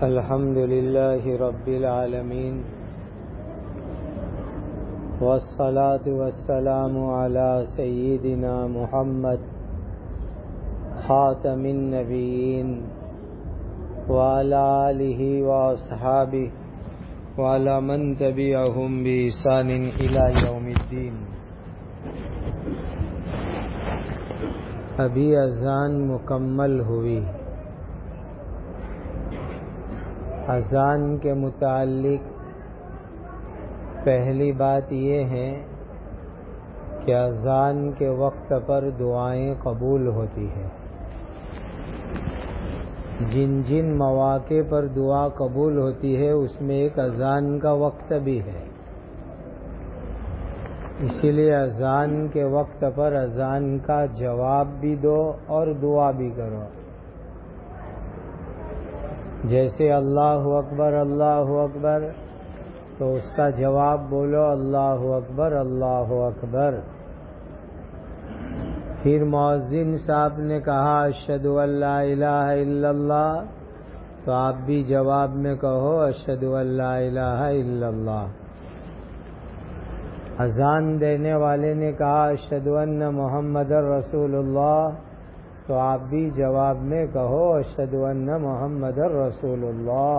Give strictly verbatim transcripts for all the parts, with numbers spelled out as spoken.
الحمد لله رب العالمين والصلاة والسلام على سيدنا محمد خاتم النبيين وعلى آله وأصحابه وعلى من تبعهم بإحسان إلى يوم الدين. ابھی اذان مکمل ہوئی. اذان کے متعلق پہلی بات یہ ہے کہ اذان کے وقت پر دعائیں قبول ہوتی ہیں. جن جن مواقع پر دعا قبول ہوتی ہے اس میں ایک اذان کا وقت بھی ہے. اسی لیے اذان کے وقت پر اذان کا جواب بھی دو اور دعا بھی کرو. جیسے اللہ اکبر اللہ اکبر تو اس کا جواب بولو اللہ اکبر اللہ اکبر. پھر مؤذن صاحب نے کہا اشہد ان لا الہ الا اللہ تو آپ بھی جواب میں کہو اشہد ان لا الہ الا اللہ. اذان دینے والے نے کہا اشہد ان محمد رسول اللہ تو آپ بھی جواب میں کہو اشہد ان محمد رسول اللہ.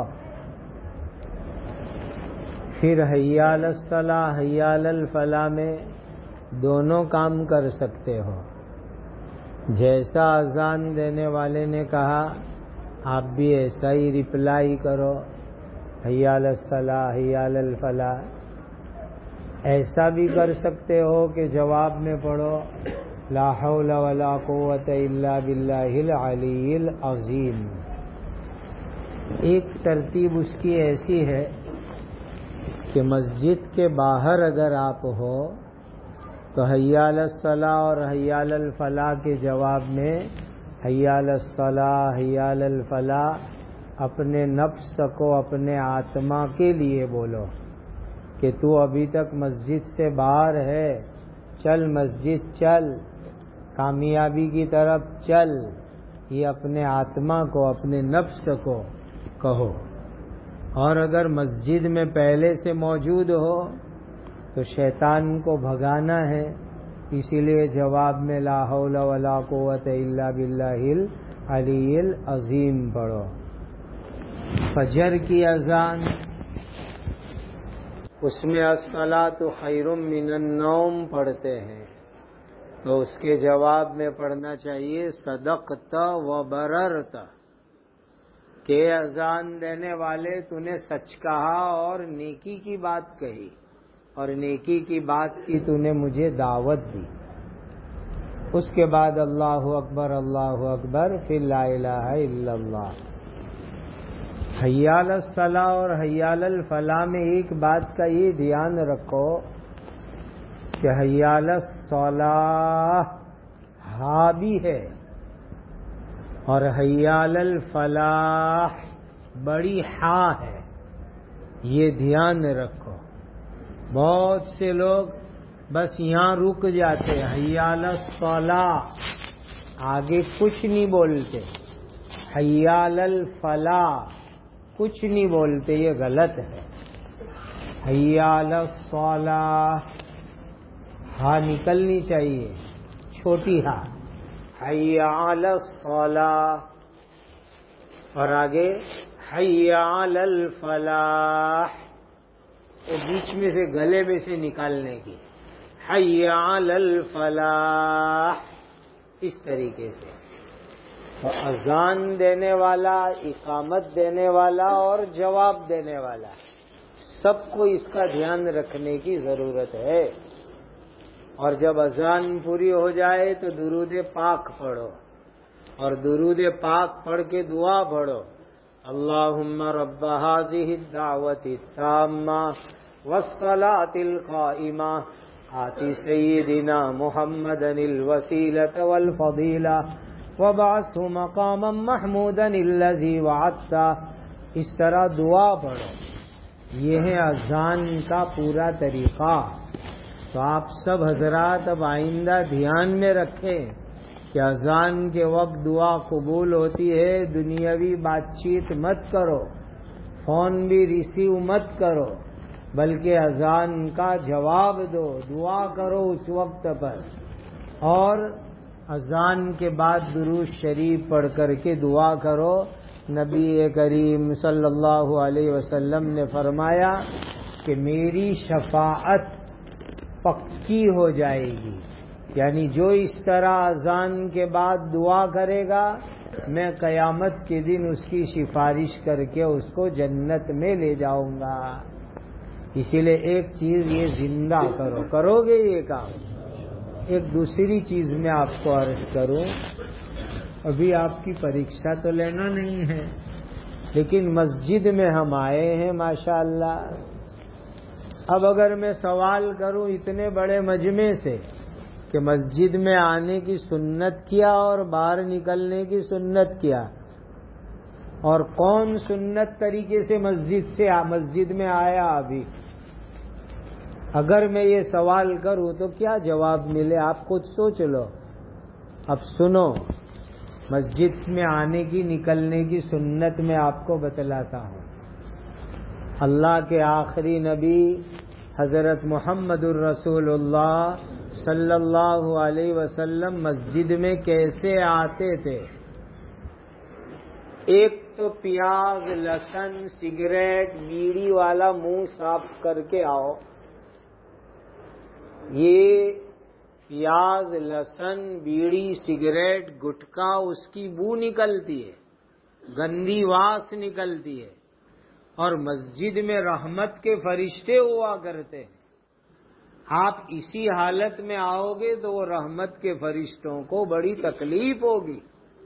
پھر حی علی الصلاۃ حی علی الفلاح میں دونوں کام کر سکتے ہو. جیسا اذان دینے والے نے کہا آپ بھی ایسا ہی رپلائی کرو حی علی الصلاۃ حی علی الفلاح. ایسا بھی کر سکتے ہو کہ جواب میں پڑھو لا حول ولا قوت الا باللہ العلی العظیم. ایک ترتیب اس کی ایسی ہے کہ مسجد کے باہر اگر آپ ہو تو حی علی الصلاۃ اور حی علی الفلاح کے جواب میں حی علی الصلاۃ حی علی الفلاح اپنے نفس کو اپنے آتما کے لیے بولو کہ تو ابھی تک مسجد سے باہر ہے، چل مسجد چل، کامیابی کی طرف چل. یہ اپنے آتما کو اپنے نفس کو کہو. اور اگر مسجد میں پہلے سے موجود ہو تو شیطان کو بھگانا ہے، اسی لیے جواب میں لا حول ولا قوت الا باللہ العلی العظیم پڑھو. فجر کی اذان اس میں الصلاۃ خیر من النوم پڑھتے ہیں تو اس کے جواب میں پڑھنا چاہیے صدقت و بررت کہ اذان دینے والے تو نے سچ کہا اور نیکی کی بات کہی اور نیکی کی بات کی تو نے مجھے دعوت دی. اس کے بعد اللہ اکبر اللہ اکبر پھر لا الہ الا اللہ. حی علی الصلاۃ اور حی علی الفلاح میں ایک بات کا یہ دھیان رکھو کہ حی علی الصلاۃ ہا بھی ہے اور حی علی الفلاح بڑی ہا ہے. یہ دھیان رکھو. بہت سے لوگ بس یہاں رک جاتے ہیں حی علی الصلاۃ آگے کچھ نہیں بولتے، حی علی الفلاح کچھ نہیں بولتے. یہ غلط ہے. حی علی الصلاۃ ہاں نکلنی چاہیے چھوٹی ہاں. حی علی الصلاۃ اور آگے حی علی الفلاح وہ بیچ میں سے گلے میں سے نکالنے کی حی علی الفلاح اس طریقے سے. تو اذان دینے والا، اقامت دینے والا اور جواب دینے والا سب کو اس کا دھیان رکھنے کی ضرورت ہے. اور جب اذان پوری ہو جائے تو درود پاک پڑھو اور درود پاک پڑھ کے دعا پڑھو اللہم رب ھذہ الدعوۃ التامہ والصلاۃ القائمہ آت سیدنا محمدا الوسیلۃ والفضیلہ وابعثہ مقاما محمودا الذی وعدتہ. اس طرح دعا پڑھو. یہ ہے اذان کا پورا طریقہ. تو آپ سب حضرات اب آئندہ دھیان میں رکھیں کہ اذان کے وقت دعا قبول ہوتی ہے. دنیاوی بات چیت مت کرو. فون بھی ریسیو مت کرو، بلکہ اذان کا جواب دو، دعا کرو اس وقت پر، اور اذان کے بعد درود شریف پڑھ کر کے دعا کرو۔ نبی کریم صلی اللہ علیہ وسلم نے فرمایا کہ میری شفاعت پکی ہو جائے گی، یعنی جو اس طرح اذان کے بعد دعا کرے گا میں قیامت کے دن اس کی سفارش کر کے اس کو جنت میں لے جاؤں گا۔ اسی لیے ایک چیز یہ زندہ کرو، کرو گے یہ کام۔ ایک دوسری چیز میں آپ کو عرض کروں، ابھی آپ کی پریکشا تو لینا نہیں ہے، لیکن مسجد میں ہم آئے ہیں ماشاءاللہ۔ اب اگر میں سوال کروں اتنے بڑے مجمع سے کہ مسجد میں آنے کی سنت کیا اور باہر نکلنے کی سنت کیا، اور کون سنت طریقے سے مسجد سے مسجد میں آیا ابھی، اگر میں یہ سوال کروں تو کیا جواب ملے؟ آپ خود سوچ لو۔ اب سنو، مسجد میں آنے کی نکلنے کی سنت میں آپ کو بتلاتا ہوں۔ اللہ کے آخری نبی حضرت محمد الرسول اللہ صلی اللہ علیہ وسلم مسجد میں کیسے آتے تھے؟ ایک تو پیاز، لہسن، سگریٹ، بیڑی والا منہ صاف کر کے آؤ۔ یہ پیاز، لہسن، بیڑی، سگریٹ، گٹکا، اس کی بو نکلتی ہے، گندی واس نکلتی ہے، اور مسجد میں رحمت کے فرشتے ہوا کرتے ہیں۔ آپ اسی حالت میں آؤ گے تو وہ رحمت کے فرشتوں کو بڑی تکلیف ہوگی۔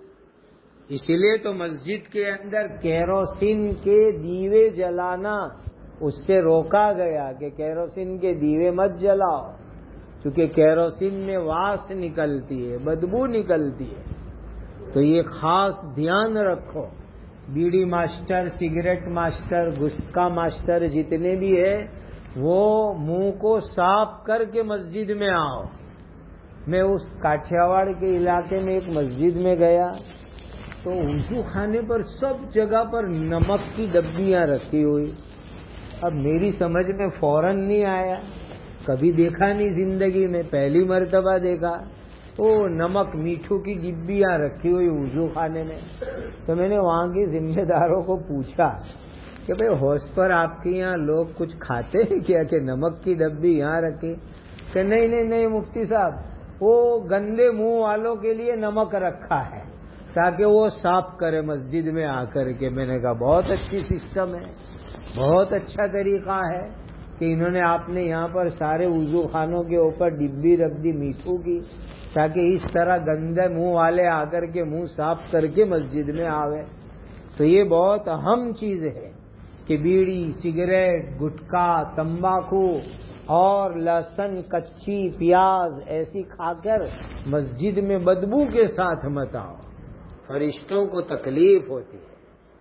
اسی لیے تو مسجد کے اندر کیروسین کے دیوے جلانا اس سے روکا گیا کہ کیروسین کے دیوے مت جلاؤ، کیونکہ کیروسین میں واس نکلتی ہے، بدبو نکلتی ہے۔ تو یہ خاص دھیان رکھو، بیڑی ماسٹر، سگریٹ ماسٹر، گٹکا ماسٹر جتنے بھی ہیں وہ منہ کو صاف کر کے مسجد میں آؤ۔ میں اس کاٹھیاواڑ کے علاقے میں ایک مسجد میں گیا تو وضو خانے پر سب جگہ پر نمک کی ڈبیاں رکھی ہوئی۔ اب میری سمجھ میں فوراً نہیں آیا، کبھی دیکھا نہیں زندگی میں، پہلی مرتبہ دیکھا۔ او نمک میٹھو کی ڈبیاں رکھی ہوئی وضو خانے میں۔ تو میں نے وہاں کے ذمہ داروں کو پوچھا کہ بھئی ہوش پر آپ کے یہاں لوگ کچھ کھاتے ہیں کیا کہ نمک کی ڈبی یہاں رکھی؟ کہ نہیں نہیں نہیں مفتی صاحب، وہ گندے منہ والوں کے لیے نمک رکھا ہے تاکہ وہ صاف کرے مسجد میں آ کر کے۔ میں نے کہا بہت اچھی سسٹم ہے، بہت اچھا طریقہ ہے کہ انہوں نے آپ نے یہاں پر سارے وضو خانوں کے اوپر ڈبی رکھ دی میٹھو کی، تاکہ اس طرح گندے منہ والے آ کر کے منہ صاف کر کے مسجد میں آوے۔ تو یہ بہت اہم چیز ہے کہ بیڑی، سگریٹ، گٹکا، تمباکو اور لہسن، کچی پیاز ایسی کھا کر مسجد میں بدبو کے ساتھ مت آؤ، فرشتوں کو تکلیف ہوتی ہے۔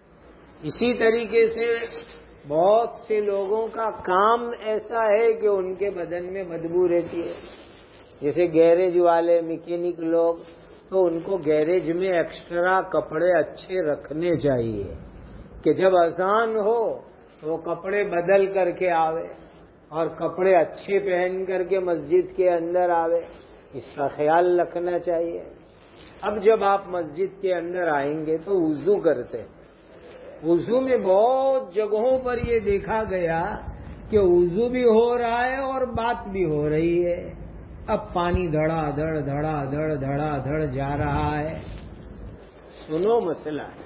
اسی طریقے سے بہت سے لوگوں کا کام ایسا ہے کہ ان کے بدن میں بدبو رہتی ہے، جیسے گیریج والے، میکینک لوگ، تو ان کو گیریج میں ایکسٹرا کپڑے اچھے رکھنے چاہیے کہ جب اذان ہو تو وہ کپڑے بدل کر کے آوے اور کپڑے اچھے پہن کر کے مسجد کے اندر آوے، اس کا خیال رکھنا چاہیے۔ اب جب آپ مسجد کے اندر آئیں گے تو وضو کرتے ہیں۔ وضو میں بہت جگہوں پر یہ دیکھا گیا کہ وضو بھی ہو رہا ہے اور بات بھی ہو رہی ہے۔ اب پانی دھڑا دھڑ دھڑا دھڑ دھڑا دھڑ جا رہا ہے۔ سنو مسئلہ ہے،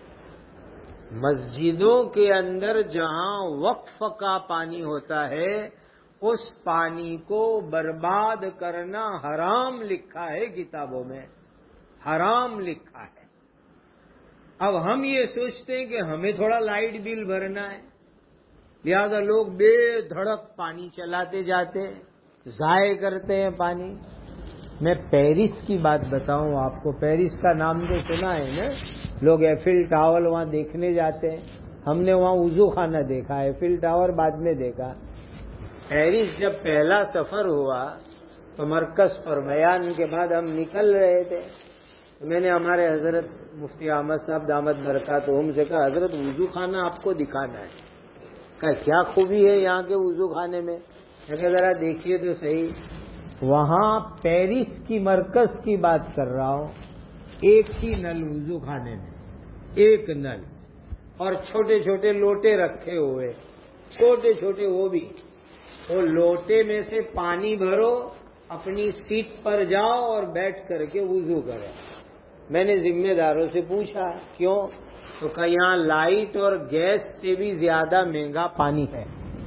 مسجدوں کے اندر جہاں وقف کا پانی ہوتا ہے اس پانی کو برباد کرنا حرام لکھا ہے کتابوں میں، حرام لکھا ہے۔ اب ہم یہ سوچتے ہیں کہ ہمیں تھوڑا لائٹ بل بھرنا ہے، لہذا لوگ بے دھڑک پانی چلاتے جاتے ہیں، ضائع کرتے ہیں پانی۔ میں پیرس کی بات بتاؤں آپ کو، پیرس کا نام تو سنا ہے نا، لوگ ایفل ٹاور وہاں دیکھنے جاتے ہیں، ہم نے وہاں وضو خانہ دیکھا، ایفل ٹاور بعد میں دیکھا۔ پیرس جب پہلا سفر ہوا تو مرکز پر بیان کے بعد ہم نکل رہے تھے، میں نے ہمارے حضرت مفتی احمد صاحب دامت برکاتہم سے کہا حضرت وضو خانہ آپ کو دکھانا ہے. کہا کیا خوبی ہے یہاں کے وضو خانے میں؟ میں کہا ذرا دیکھیے تو صحیح. وہاں پیرس کی مرکز کی بات کر رہا ہوں, ایک ہی نل وضو خانے میں, ایک نل, اور چھوٹے چھوٹے لوٹے رکھے ہوئے, چھوٹے چھوٹے وہ بھی. وہ لوٹے میں سے پانی بھرو, اپنی سیٹ پر جاؤ اور بیٹھ کر کے وضو کرو. میں نے ذمہ داروں سے پوچھا کیوں؟ تو کہ یہاں لائٹ اور گیس سے بھی زیادہ مہنگا پانی ہے.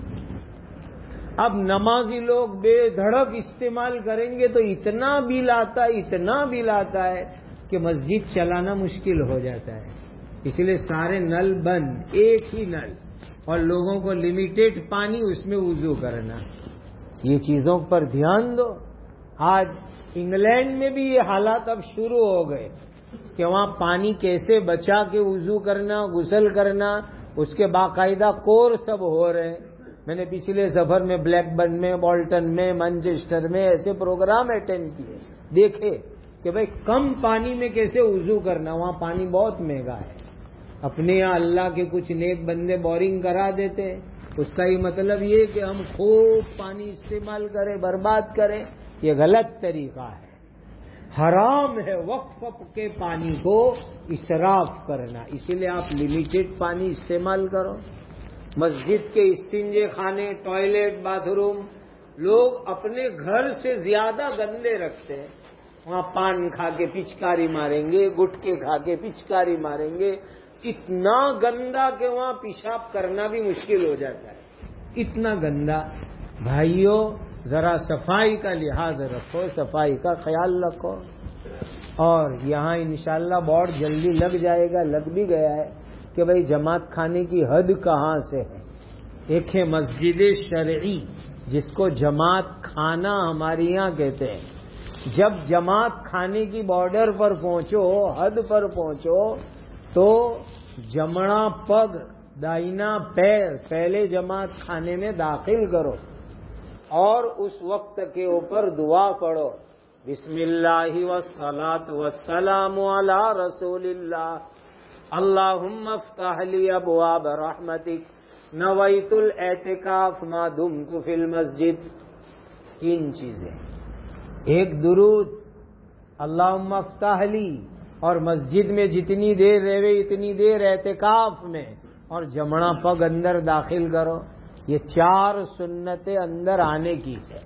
اب نمازی لوگ بے دھڑک استعمال کریں گے تو اتنا بل آتا ہے, اتنا بل آتا ہے کہ مسجد چلانا مشکل ہو جاتا ہے. اس لیے سارے نل بند, ایک ہی نل, اور لوگوں کو لمیٹڈ پانی, اس میں وضو کرنا. یہ چیزوں پر دھیان دو. آج انگلینڈ میں بھی یہ حالات اب شروع ہو گئے کہ وہاں پانی کیسے بچا کے وضو کرنا, غسل کرنا, اس کے باقاعدہ کورس سب ہو رہے ہیں. میں نے پچھلے سفر میں بلیک برن میں, بالٹن میں, مانچسٹر میں ایسے پروگرام اٹینڈ کیے, دیکھے کہ بھئی کم پانی میں کیسے وضو کرنا. وہاں پانی بہت مہنگا ہے. اپنے یہاں اللہ کے کچھ نیک بندے بورنگ کرا دیتے, اس کا یہ مطلب یہ کہ ہم خوب پانی استعمال کریں, برباد کریں. یہ غلط طریقہ ہے. حرام ہے وقف کے پانی کو اسراف کرنا. اسی لیے آپ لمیٹڈ پانی استعمال کرو. مسجد کے استنجے خانے, ٹوائلٹ, باتھ روم لوگ اپنے گھر سے زیادہ گندے رکھتے ہیں. وہاں پان کھا کے پچکاری ماریں گے, گٹکے کھا کے پچکاری ماریں گے, اتنا گندا کہ وہاں پیشاب کرنا بھی مشکل ہو جاتا ہے, اتنا گندا. بھائیوں ذرا صفائی کا لحاظ رکھو, صفائی کا خیال رکھو. اور یہاں انشاءاللہ بورڈ جلدی لگ جائے گا, لگ بھی گیا ہے کہ بھئی جماعت کھانے کی حد کہاں سے ہے. ایک ہے مسجد شرعی جس کو جماعت کھانا ہمارے یہاں کہتے ہیں. جب جماعت کھانے کی بارڈر پر پہنچو, حد پر پہنچو, تو جمنا پگ, دائنا پیر پہلے جماعت کھانے میں داخل کرو اور اس وقت کے اوپر دعا پڑھو, بسم اللہ والصلاۃ والسلام علی رسول اللہ, اللہم افتح لی ابواب رحمتک نویت الاعتکاف ما دمت فی المسجد. تین چیزیں, ایک درود اللہم افتح لی, اور مسجد میں جتنی دیر رہے اتنی دیر اعتکاف میں, اور جمنا پگ اندر داخل کرو. یہ چار سنتیں اندر آنے کی ہے.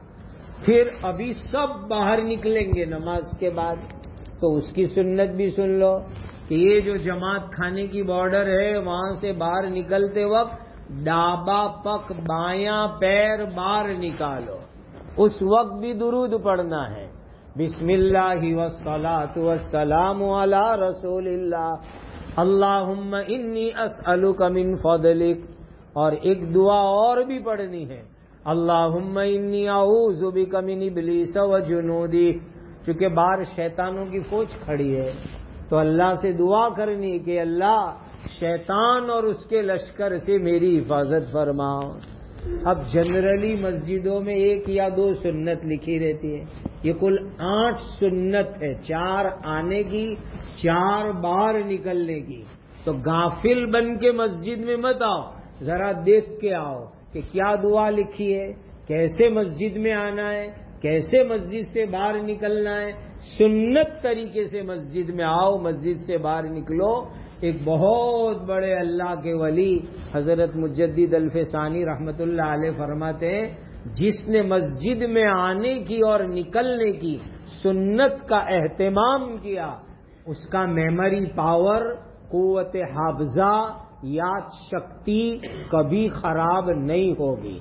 پھر ابھی سب باہر نکلیں گے نماز کے بعد, تو اس کی سنت بھی سن لو کہ یہ جو جماعت کھانے کی بارڈر ہے وہاں سے باہر نکلتے وقت ڈابا پک بایاں پیر باہر نکالو, اس وقت بھی درود پڑھنا ہے, بسم اللہ والصلاۃ والسلام علی رسول اللہ, اللہم انی اسألک من فضلک. اور ایک دعا اور بھی پڑھنی ہے, اللہم انی اعوذ بک من ابلیس و جنودی. چونکہ باہر شیطانوں کی فوج کھڑی ہے تو اللہ سے دعا کرنی کہ اللہ شیطان اور اس کے لشکر سے میری حفاظت فرماؤ. اب جنرلی مسجدوں میں ایک یا دو سنت لکھی رہتی ہے, یہ کل آٹھ سنت ہے, چار آنے کی, چار باہر نکلنے کی. تو غافل بن کے مسجد میں مت آؤ, ذرا دیکھ کے آؤ کہ کیا دعا لکھی ہے, کیسے مسجد میں آنا ہے, کیسے مسجد سے باہر نکلنا ہے. سنت طریقے سے مسجد میں آؤ, مسجد سے باہر نکلو. ایک بہت بڑے اللہ کے ولی حضرت مجدد الفسانی رحمت اللہ علیہ فرماتے ہیں, جس نے مسجد میں آنے کی اور نکلنے کی سنت کا اہتمام کیا, اس کا میموری پاور, قوت حافظہ, یاد شکتی کبھی خراب نہیں ہوگی.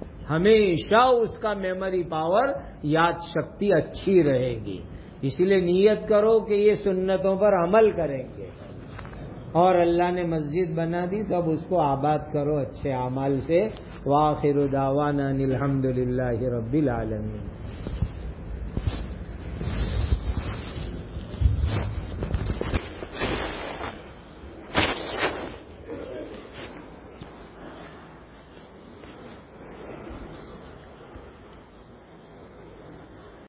ہمیشہ اس کا میموری پاور, یاد شکتی اچھی رہے گی. اسی لیے نیت کرو کہ یہ سنتوں پر عمل کریں گے, اور اللہ نے مسجد بنا دی تو اب اس کو آباد کرو اچھے اعمال سے. وآخر دعوانا الحمد للہ رب العالمین.